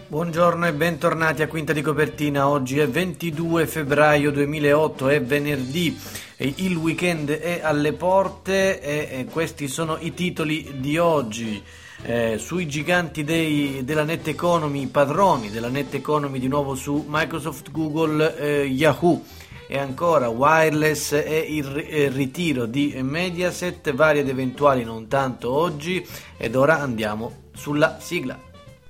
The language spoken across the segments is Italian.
Buongiorno e bentornati a Quinta di Copertina. Oggi è 22 febbraio 2008, è venerdì, il weekend è alle porte e questi sono i titoli di oggi. Sui giganti della net economy, padroni della net economy di nuovo su Microsoft, Google, Yahoo. E ancora wireless e il ritiro di Mediaset, vari ed eventuali non tanto oggi, ed ora andiamo sulla sigla.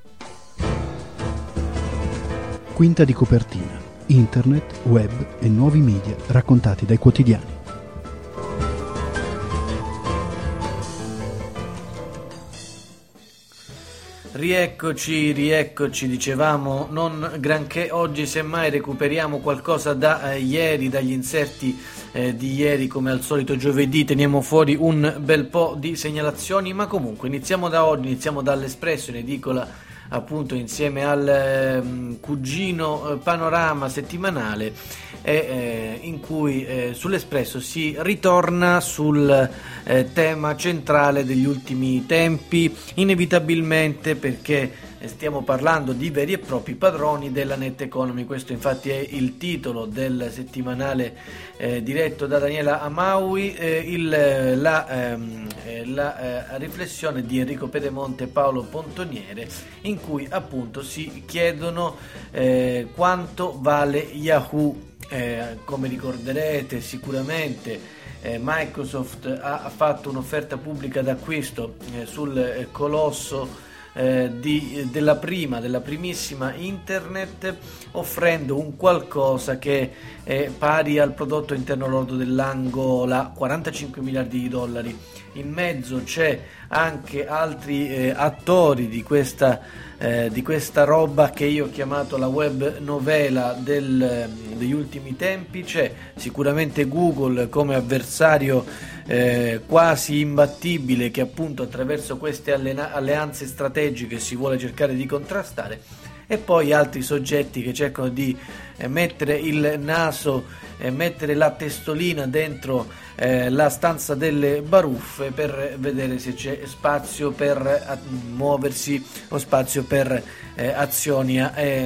Quinta di Copertina, internet, web e nuovi media raccontati dai quotidiani. Rieccoci, dicevamo non granché oggi, semmai recuperiamo qualcosa da ieri, dagli inserti di ieri. Come al solito giovedì teniamo fuori un bel po' di segnalazioni, ma comunque iniziamo da oggi, iniziamo dall'Espresso, in edicola appunto insieme al cugino panorama settimanale, in cui sull'Espresso si ritorna sul tema centrale degli ultimi tempi, inevitabilmente, perché stiamo parlando di veri e propri padroni della net economy. Questo infatti è il titolo del settimanale diretto da Daniela Amaui, la riflessione di Enrico Pedemonte e Paolo Pontoniere, in cui appunto si chiedono quanto vale Yahoo. Come ricorderete sicuramente, Microsoft ha fatto un'offerta pubblica d'acquisto sul colosso della primissima internet, offrendo un qualcosa che è pari al prodotto interno lordo dell'Angola, 45 miliardi di dollari. In mezzo c'è anche altri attori di questa roba che io ho chiamato la web novela degli ultimi tempi. C'è sicuramente Google come avversario quasi imbattibile, che appunto attraverso queste alleanze strategiche si vuole cercare di contrastare, e poi altri soggetti che cercano di mettere il naso, mettere la testolina dentro la stanza delle baruffe per vedere se c'è spazio per muoversi o spazio per azioni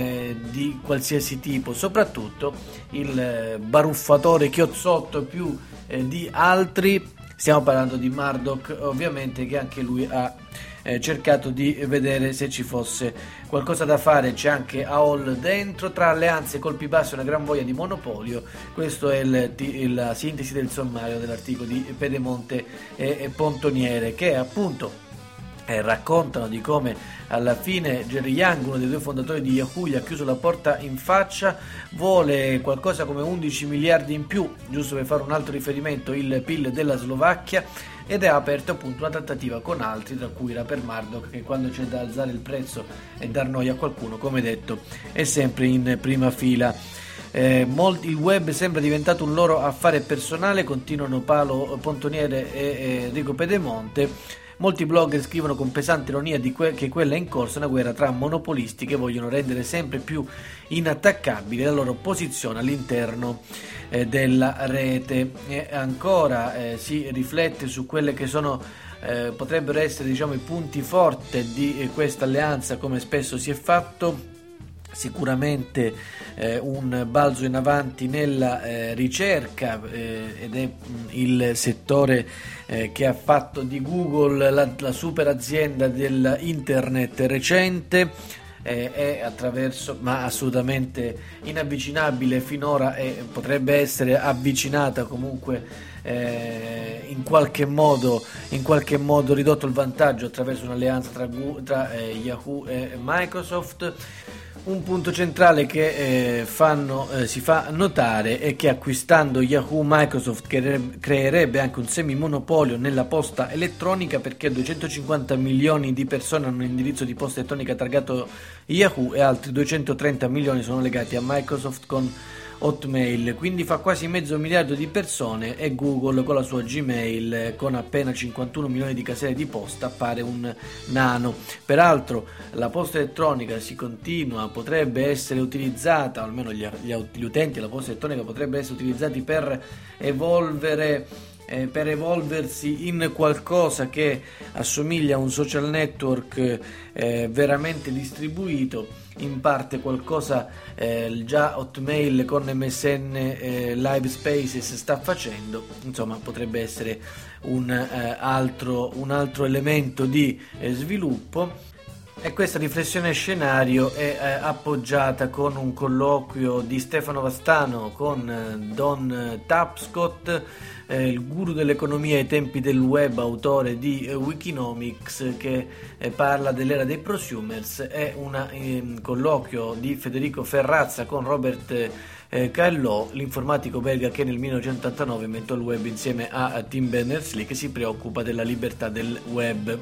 di qualsiasi tipo. Soprattutto il baruffatore chiozzotto più di altri, stiamo parlando di Murdoch ovviamente, che anche lui ha cercato di vedere se ci fosse qualcosa da fare. C'è anche AOL dentro, tra alleanze, colpi bassi e una gran voglia di monopolio. Questo è la sintesi del sommario dell'articolo di Pedemonte e Pontoniere, che appunto raccontano di come alla fine Jerry Yang, uno dei due fondatori di Yahoo, gli ha chiuso la porta in faccia, vuole qualcosa come 11 miliardi in più, giusto per fare un altro riferimento, il PIL della Slovacchia, ed è aperto appunto una trattativa con altri, tra cui Rupert Murdoch, che quando c'è da alzare il prezzo e dar noia a qualcuno, come detto, è sempre in prima fila. Il web sembra diventato un loro affare personale, continuano Paolo Pontoniere e Enrico Pedemonte. Molti blogger scrivono con pesante ironia che quella è in corso una guerra tra monopolisti che vogliono rendere sempre più inattaccabile la loro posizione all'interno della rete. E ancora si riflette su quelle che sono potrebbero essere, diciamo, i punti forti di questa alleanza, come spesso si è fatto. Sicuramente un balzo in avanti nella ricerca, ed è il settore che ha fatto di Google la super azienda dell'internet recente, è attraverso, ma assolutamente inavvicinabile finora, e potrebbe essere avvicinata comunque in qualche modo ridotto il vantaggio attraverso un'alleanza tra Yahoo e Microsoft. Un punto centrale che si fa notare è che acquistando Yahoo, Microsoft creerebbe anche un semimonopolio nella posta elettronica, perché 250 milioni di persone hanno un indirizzo di posta elettronica targato Yahoo e altri 230 milioni sono legati a Microsoft con Hotmail, quindi fa quasi mezzo miliardo di persone, e Google con la sua Gmail con appena 51 milioni di caselle di posta appare un nano. Peraltro la posta elettronica potrebbe essere utilizzata, almeno gli utenti della posta elettronica potrebbero essere utilizzati per evolvere per evolversi in qualcosa che assomiglia a un social network veramente distribuito, in parte qualcosa già Hotmail con MSN Live Spaces sta facendo. Insomma, potrebbe essere un altro elemento di sviluppo. E questa riflessione scenario è appoggiata con un colloquio di Stefano Vastano con Don Tapscott, il guru dell'economia ai tempi del web, autore di Wikinomics, che parla dell'era dei prosumers. È un colloquio di Federico Ferrazza con Robert Caillot, l'informatico belga che nel 1989 inventò il web insieme a Tim Berners-Lee, che si preoccupa della libertà del web.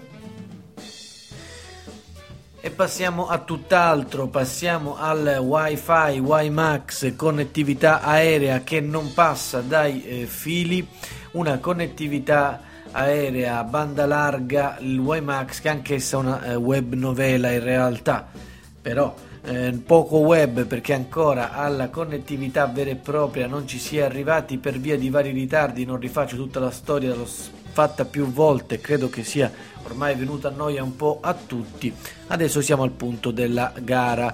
E passiamo a tutt'altro, passiamo al Wi-Fi, WiMAX, connettività aerea che non passa dai fili, una connettività aerea a banda larga, il WiMAX, che anch'essa è una web novela in realtà, però poco web, perché ancora alla connettività vera e propria non ci si è arrivati per via di vari ritardi. Non rifaccio tutta la storia, l'ho fatta più volte, credo che sia ormai venuta a noia un po' a tutti. Adesso siamo al punto della gara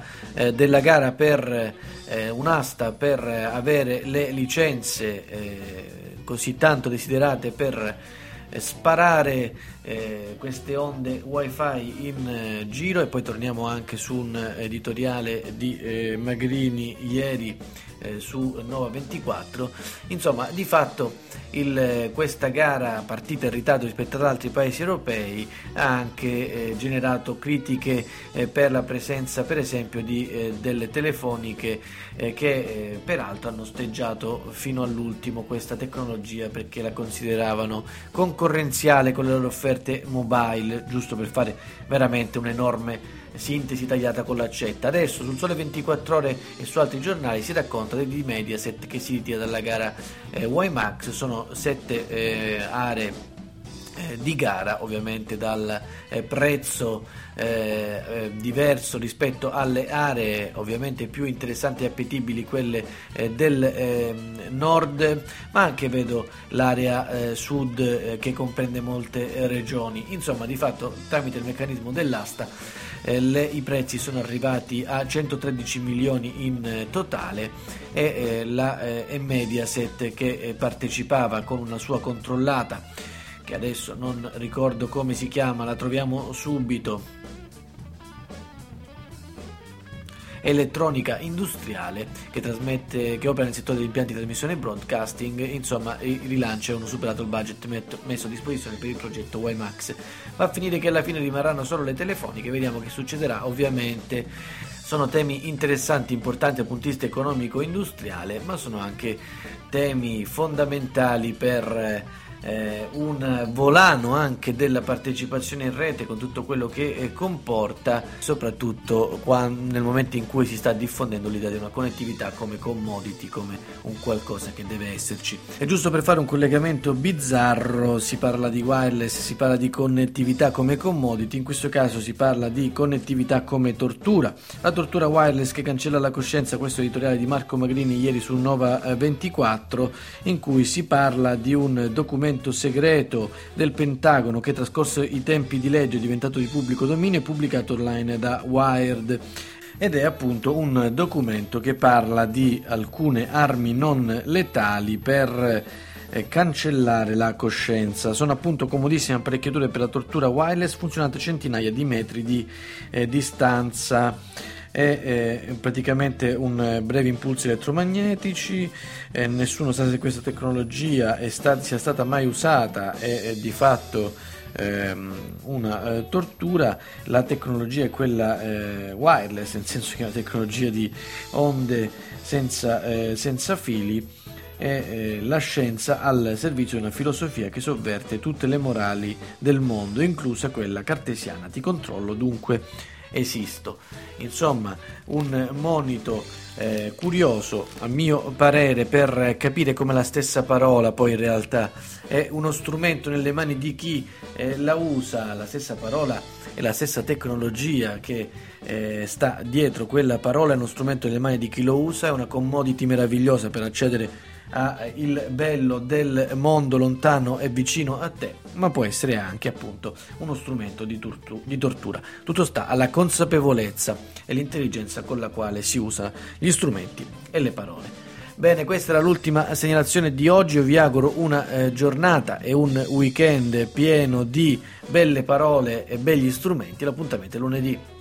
per un'asta per avere le licenze così tanto desiderate per sparare queste onde wifi in giro. E poi torniamo anche su un editoriale di Magrini ieri su Nova 24. Insomma, di fatto questa gara, partita in ritardo rispetto ad altri paesi europei, ha anche generato critiche per la presenza, per esempio, delle telefoniche che peraltro hanno osteggiato fino all'ultimo questa tecnologia, perché la consideravano concorrenziale con le loro offerte mobile, giusto per fare veramente un'enorme sintesi tagliata con l'accetta. Adesso sul Sole 24 Ore e su altri giornali si racconta di Mediaset che si ritira dalla gara WiMAX. Sono 7 aree di gara, ovviamente dal prezzo diverso rispetto alle aree ovviamente più interessanti e appetibili, quelle del nord, ma anche vedo l'area sud che comprende molte regioni. Insomma, di fatto tramite il meccanismo dell'asta i prezzi sono arrivati a 113 milioni in totale e la Mediaset, che partecipava con una sua controllata, che adesso non ricordo come si chiama, la troviamo subito, elettronica industriale, che opera nel settore degli impianti di trasmissione e broadcasting. Insomma, i rilanci hanno superato il budget messo a disposizione per il progetto WiMAX. Va a finire che alla fine rimarranno solo le telefoniche, vediamo che succederà. Ovviamente sono temi interessanti, importanti dal punto di vista economico-industriale, ma sono anche temi fondamentali per un volano anche della partecipazione in rete, con tutto quello che comporta, soprattutto nel momento in cui si sta diffondendo l'idea di una connettività come commodity, come un qualcosa che deve esserci. E giusto per fare un collegamento bizzarro, si parla di wireless, si parla di connettività come commodity, in questo caso si parla di connettività come tortura. La tortura wireless che cancella la coscienza, questo editoriale di Marco Magrini ieri su Nova 24, in cui si parla di un documento segreto del Pentagono che, trascorso i tempi di legge, è diventato di pubblico dominio e pubblicato online da Wired, ed è appunto un documento che parla di alcune armi non letali per cancellare la coscienza. Sono appunto comodissime apparecchiature per la tortura wireless, funzionanti a centinaia di metri di distanza. È praticamente un brevi impulsi elettromagnetici. Nessuno sa se questa tecnologia sia stata mai usata, è di fatto una tortura. La tecnologia è quella wireless, nel senso che è una tecnologia di onde senza fili. È la scienza al servizio di una filosofia che sovverte tutte le morali del mondo, inclusa quella cartesiana. Ti controllo, dunque esisto. Insomma, un monito curioso, a mio parere, per capire come la stessa parola poi in realtà è uno strumento nelle mani di chi la usa. La stessa parola e la stessa tecnologia che sta dietro quella parola è uno strumento nelle mani di chi lo usa, è una commodity meravigliosa per accedere il bello del mondo lontano e vicino a te, ma può essere anche appunto uno strumento di tortura. Tutto sta alla consapevolezza e l'intelligenza con la quale si usa gli strumenti e le parole. Bene, questa era l'ultima segnalazione di oggi. Io vi auguro una giornata e un weekend pieno di belle parole e begli strumenti. L'appuntamento è lunedì.